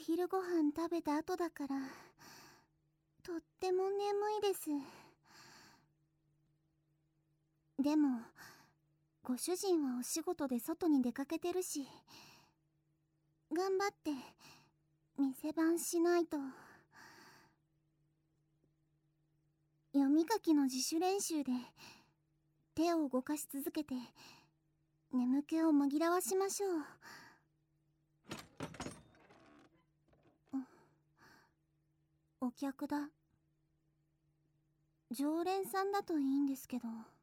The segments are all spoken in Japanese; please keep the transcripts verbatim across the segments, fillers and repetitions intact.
昼ご飯食べた後だからとっても眠いです。でもご主人はお仕事で外に出かけてるし、頑張って店番しないと。読み書きの自主練習で手を動かし続けて眠気を紛らわしましょう。お客だ。常連さんだといいんですけど。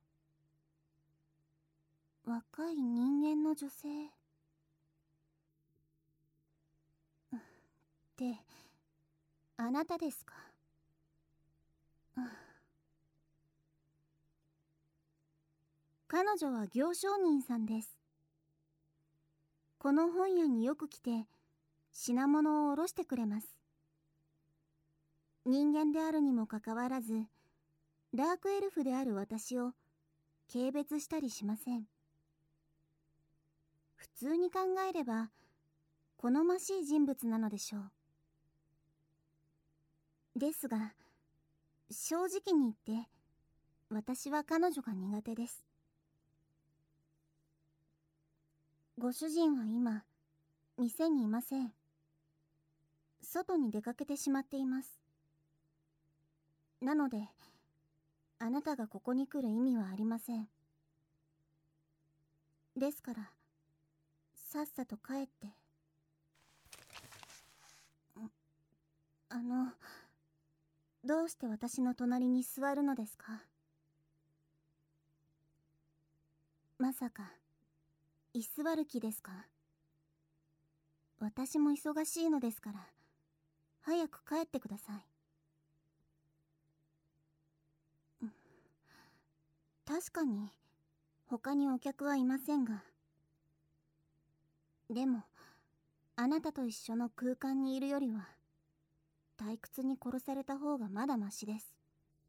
若い人間の女性ってあなたですか？彼女は行商人さんです。この本屋によく来て品物を卸してくれます。人間であるにもかかわらずダークエルフである私を軽蔑したりしません。普通に考えれば好ましい人物なのでしょう。ですが正直に言って私は彼女が苦手です。ご主人は今店にいません。外に出かけてしまっています。なのであなたがここに来る意味はありません。ですからさっさと帰って。あのどうして私の隣に座るのですか？まさか居座る気ですか？私も忙しいのですから早く帰ってください。確かに他にお客はいませんが、でもあなたと一緒の空間にいるよりは退屈に殺された方がまだマシです。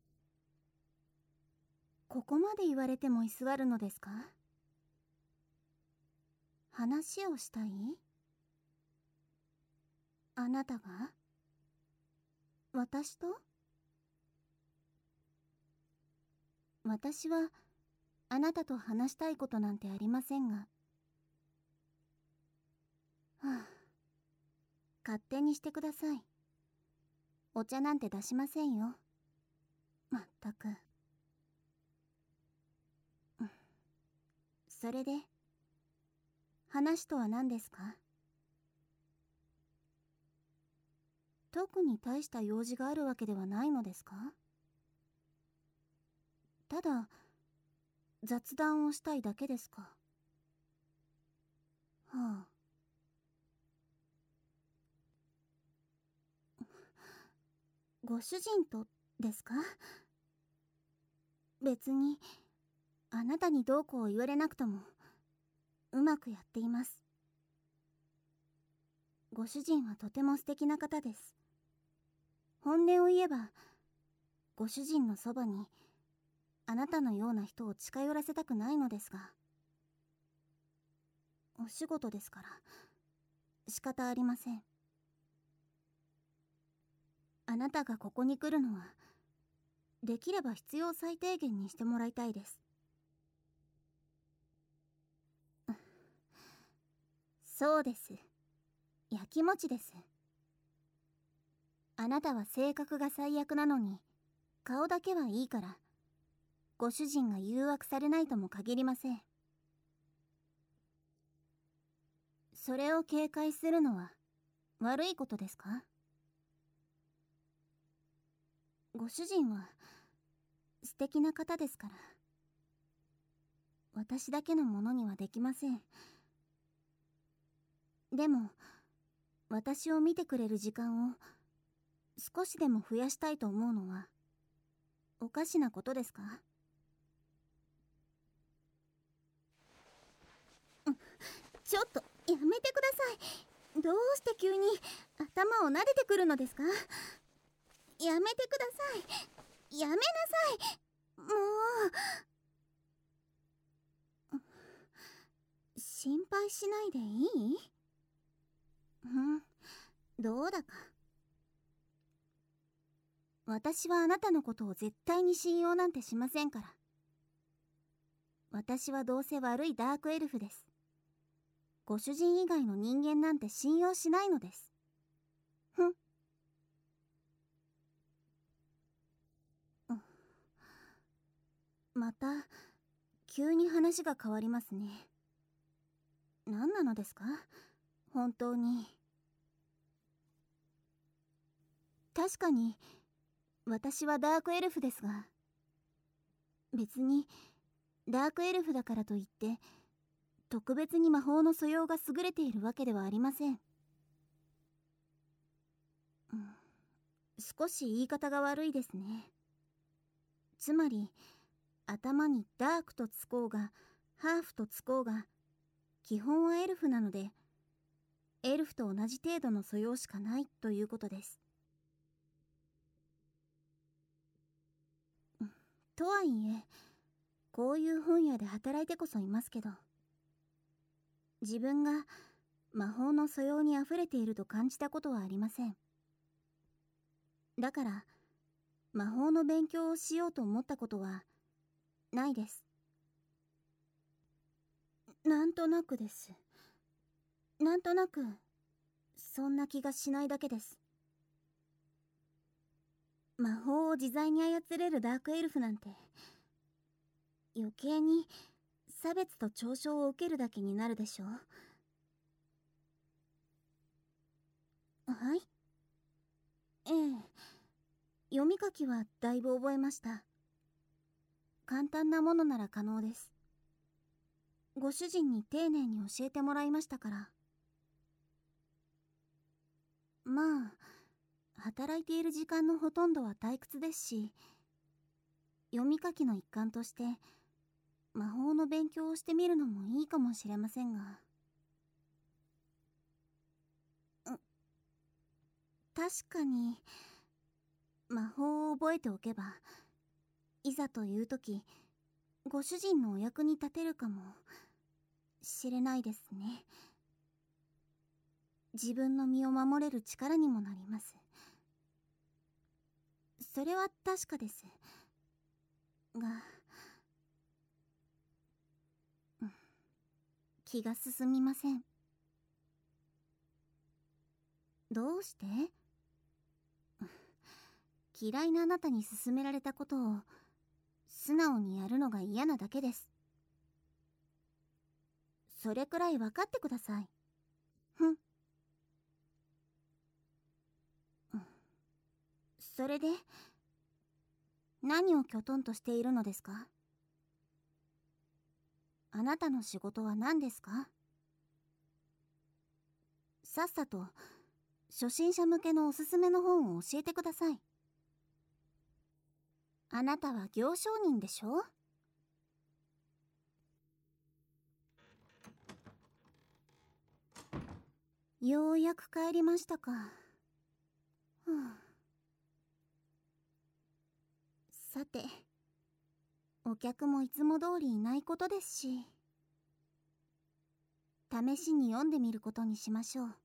ここまで言われても居座るのですか？話をしたい？あなたが？私と？私はあなたと話したいことなんてありませんが。はあ、勝手にしてください。お茶なんて出しませんよ。まったく。それで話とは何ですか？特に大した用事があるわけではないのですか？ただ雑談をしたいだけですか？はあ。ご主人とですか？別にあなたにどうこう言われなくともうまくやっています。ご主人はとても素敵な方です。本音を言えばご主人のそばにあなたのような人を近寄らせたくないのですが、お仕事ですから仕方ありません。あなたがここに来るのはできれば必要最低限にしてもらいたいです。そうです。やきもちです。あなたは性格が最悪なのに顔だけはいいからご主人が誘惑されないとも限りません。それを警戒するのは悪いことですか？ご主人は素敵な方ですから私だけのものにはできません。でも私を見てくれる時間を少しでも増やしたいと思うのはおかしなことですか？ちょっとやめてください。どうして急に頭を撫でてくるのですか？やめてください。やめなさい。もう。心配しないでいい？うん、 どうだか。私はあなたのことを絶対に信用なんてしませんから。私はどうせ悪いダークエルフです。ご主人以外の人間なんて信用しないのです。ふん。また急に話が変わりますね。何なのですか本当に。確かに私はダークエルフですが、別にダークエルフだからといって特別に魔法の素養が優れているわけではありません。うん、少し言い方が悪いですね。つまり頭にダークとつこうがハーフとつこうが基本はエルフなので、エルフと同じ程度の素養しかないということです。とはいえこういう本屋で働いてこそいますけど、自分が魔法の素養にあふれていると感じたことはありません。だから魔法の勉強をしようと思ったことはないです。なんとなくです。なんとなくそんな気がしないだけです。魔法を自在に操れるダークエルフなんて余計に差別と嘲笑を受けるだけになるでしょう。はい。ええ、読み書きはだいぶ覚えました。簡単なものなら可能です。ご主人に丁寧に教えてもらいましたから。まあ働いている時間のほとんどは退屈ですし、読み書きの一環として魔法の勉強をしてみるのもいいかもしれませんが。確かに魔法を覚えておけばいざという時ご主人のお役に立てるかもしれないですね。自分の身を守れる力にもなります。それは確かですが、うん、気が進みません。どうして？嫌いなあなたに勧められたことを素直にやるのが嫌なだけです。それくらい分かってください。ふん。それで何をきょとんとしているのですか？あなたの仕事は何ですか？さっさと初心者向けのおすすめの本を教えてください。あなたは行商人でしょ？ようやく帰りましたか。ふう。さてお客もいつも通りいないことですし、試しに読んでみることにしましょう。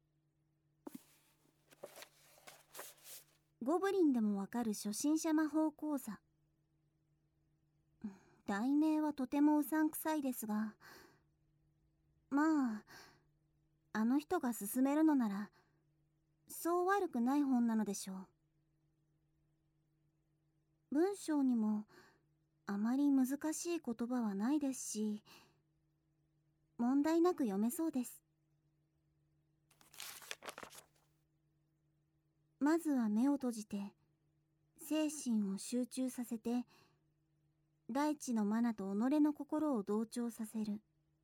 ゴブリンでもわかる初心者魔法講座。題名はとてもうさんくさいですが、まああの人が勧めるのならそう悪くない本なのでしょう。文章にもあまり難しい言葉はないですし、問題なく読めそうです。まずは目を閉じて精神を集中させて、大地のマナと己の心を同調させる。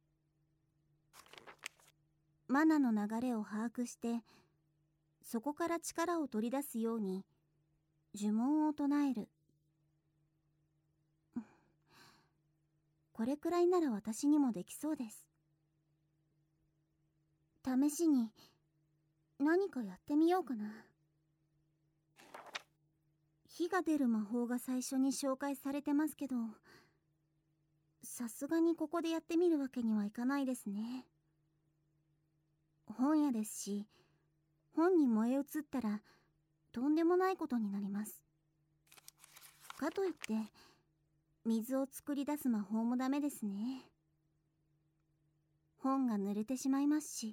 マナの流れを把握してそこから力を取り出すように呪文を唱える。これくらいなら私にもできそうです。試しに何かやってみようかな。火が出る魔法が最初に紹介されてますけど、さすがにここでやってみるわけにはいかないですね。本屋ですし、 本に燃え移ったらとんでもないことになります。かといって水を作り出す魔法もダメですね。本が濡れてしまいますし。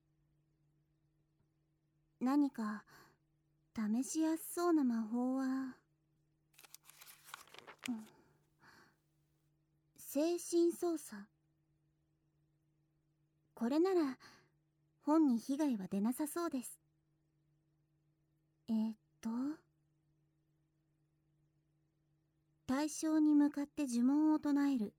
何か試しやすそうな魔法は、うん、精神操作。これなら本に被害は出なさそうです。えー、っと対象に向かって呪文を唱える。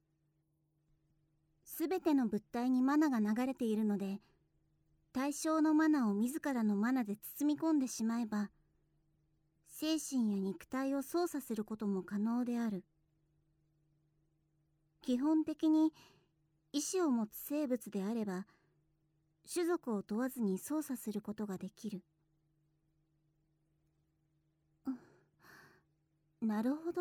すべての物体にマナが流れているので、対象のマナを自らのマナで包み込んでしまえば、精神や肉体を操作することも可能である。基本的に意志を持つ生物であれば、種族を問わずに操作することができる。なるほど。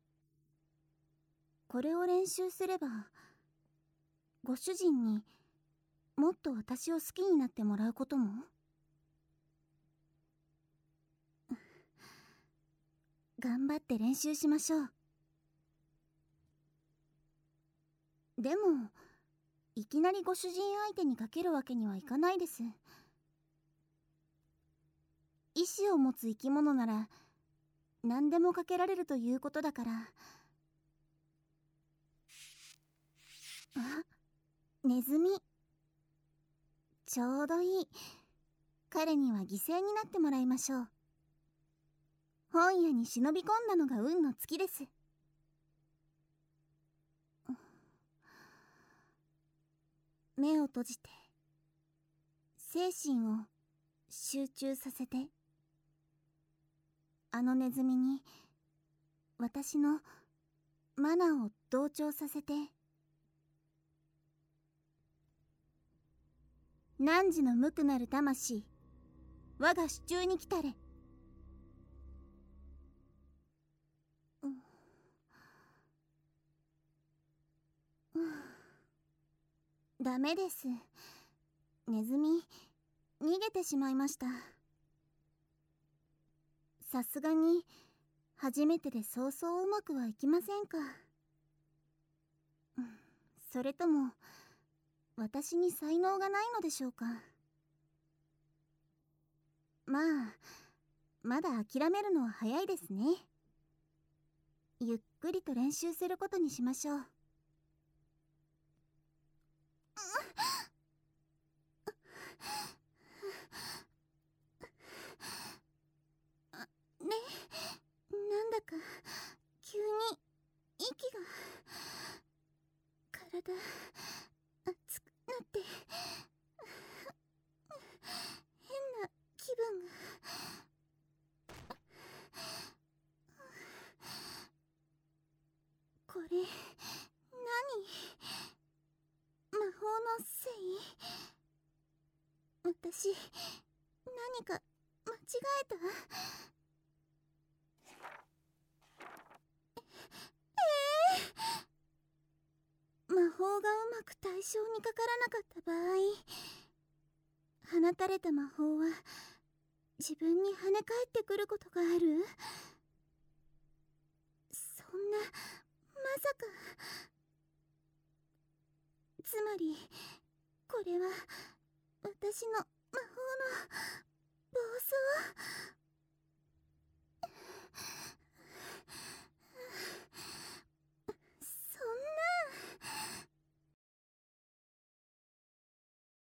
これを練習すれば、ご主人にもっと私を好きになってもらうことも。頑張って練習しましょう。でもいきなりご主人相手にかけるわけにはいかないです。意志を持つ生き物なら何でもかけられるということだから。あ、ネズミ。ちょうどいい。彼には犠牲になってもらいましょう。本屋に忍び込んだのが運の尽きです。目を閉じて精神を集中させて、あのネズミに私のマナを同調させて。汝の無垢なる魂、我が手中に来たれ。うん、うん、ダメです。ネズミ逃げてしまいました。さすがに初めてでそうそううまくはいきませんか。それとも私に才能がないのでしょうか。まあまだ諦めるのは早いですね。ゆっくりと練習することにしましょう。ね、なんだか急に息が体熱くなって変な気分が。これ何？魔法のせい？私何か間違えた？魔法がうまく対象にかからなかった場合、放たれた魔法は自分に跳ね返ってくることがある？そんな、まさか。つまりこれは私の魔法の暴走。